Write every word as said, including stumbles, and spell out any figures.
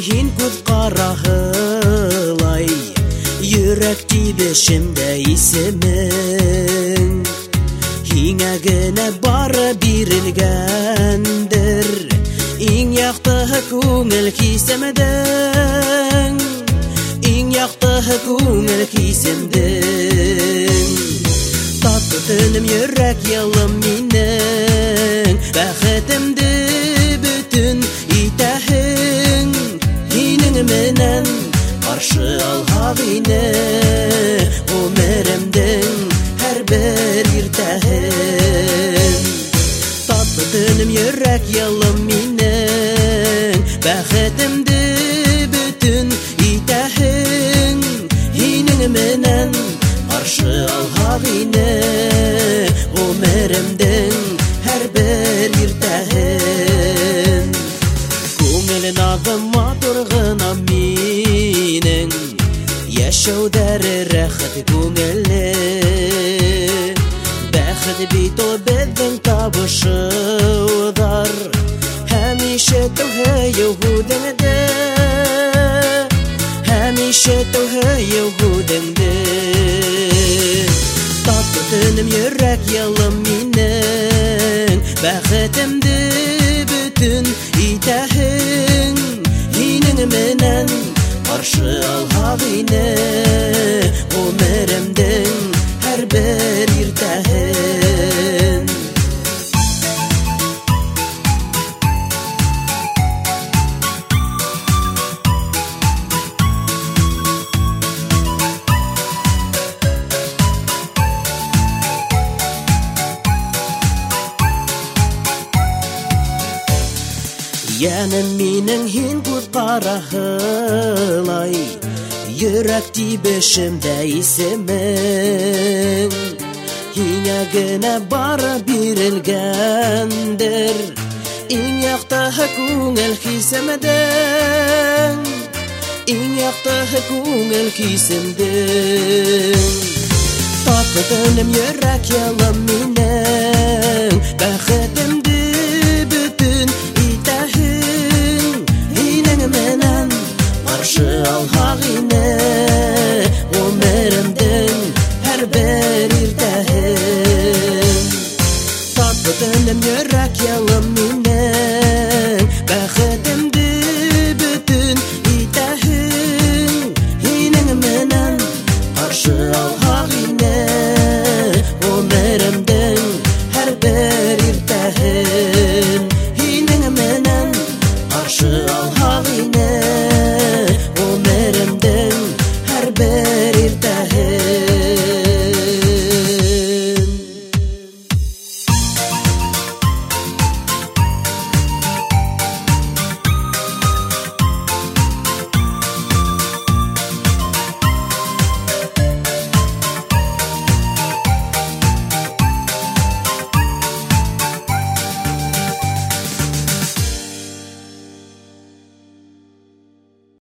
hин күз қарағылай, Йөрәк тибешемдә исемең. Һиңә генә бары бирелгәндер, иң якты күңел кисемдең, иң якты күңел кисемдең. Татты төнем йөрәк ялым минең, бәхетемде бүтін итәһең, һинең менән каршы алһак ине гомеремдең һәр бер иртәһен. Татлы төнем йөрәк ялым минең, бәхетемде бүтін итәһең, һинең менән каршы алһак ине гомеремдең һәр бер иртәһен. Күңел нагым матур гына минең, яшәүдәре рәхәт күңелле. Бәхет бит ул беҙҙең табышыуҙар, һәмишә тәүһә һүҙеңдә, һәмишә тәүһә һүҙеңдә. Татлы төнөм йөрәк ялым минең, бәхетемде бүтін итәһең, һинең менән каршы алһак ине гомеремдең һәр бер иртәһен. Янем минең һин күз ҡараһылай, йөрәк тибешемдә исемең. Һиңә генә бары бирелгәндер, иң якты күңел кисемдең, иң якты күңел кисемдең. Татлы төнөм йөрәк ялым минең, бәхет